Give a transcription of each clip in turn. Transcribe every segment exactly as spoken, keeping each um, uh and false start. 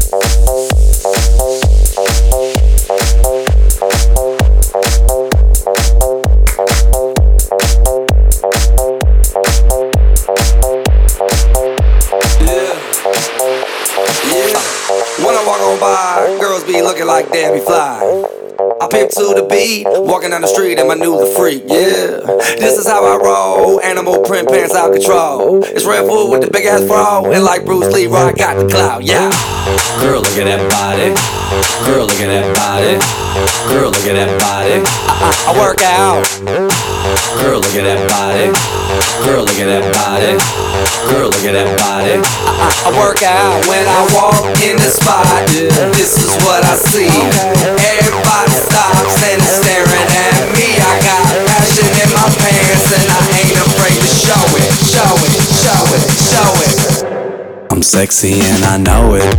When I walk on by, girls be looking like Debbie Fly. I pimp to the beat, walking down the street in my new the freak, yeah. This is how I roll, animal print pants out control. It's Red Food with the big ass bra, and like Bruce Lee, I got the clout, yeah. Girl, look at that body. Girl, look at that body. Girl, look at that body. I, I, I work out. Girl, look at that body. Girl, look at that body. Girl, look at that body. I, I, I work out when I walk in the spot. This is what I see. Everybody stops and is staring at me. I got passion in my pants and I ain't afraid to show it, show it, show it, show it. I'm sexy and I know it.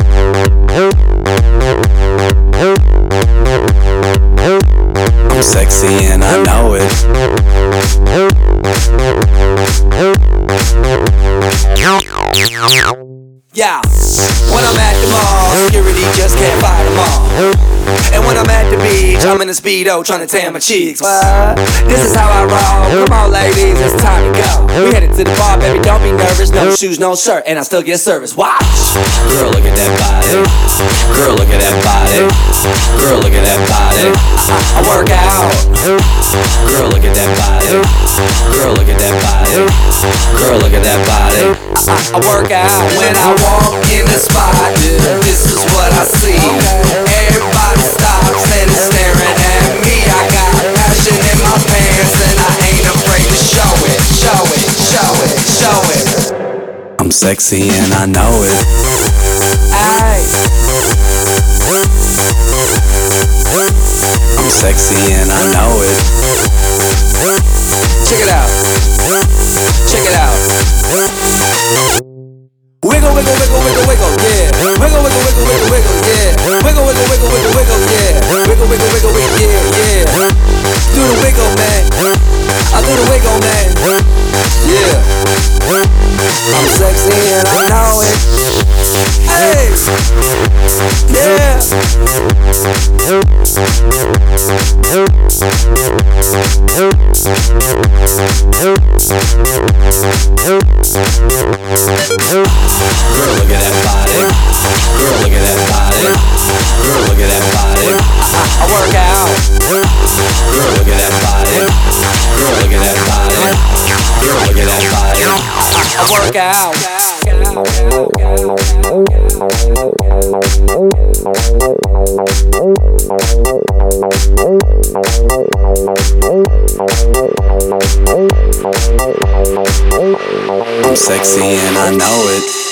I'm sexy and I know it. Yeah, when I'm at the mall, security just can't fight them all. And when I'm at the beach, I'm in a Speedo trying to tan my cheeks. What? This is how I roll. Come on, ladies, it's time to go. We headed to the bar, baby, don't be nervous. No shoes, no shirt, and I still get service. Watch. Girl, look at that body. Girl, look at that body. Girl, look at that body. I, I work out. Girl, look at that body. Girl, look at that body. Girl, look at that body. I, I work out when I walk in the spot. This is what I see. Everybody stops and is staring at me. I got passion in my pants and I ain't afraid to show it, show it, show it, show it. I'm sexy and I know it. Aye. I'm sexy and I know it. Check it out. Check it out. Wiggle, wiggle, wiggle, wiggle, wiggle, yeah. Wiggle, wiggle, wiggle, wiggle, wiggle, yeah. Wiggle, wiggle, wiggle, wiggle, wiggle, yeah. Wiggle, wiggle, wiggle, wiggle, yeah, yeah. Do the wiggle, man. I do the wiggle, man. Yeah. I'm sexy and I know it. Hey. Yeah. Girl, look at that body. Girl, look at that body. Girl, look at that body. I, I work out. Girl, look at that body. Girl, look at that body. Girl, look at that body. I, I work out. I'm sexy and I know it.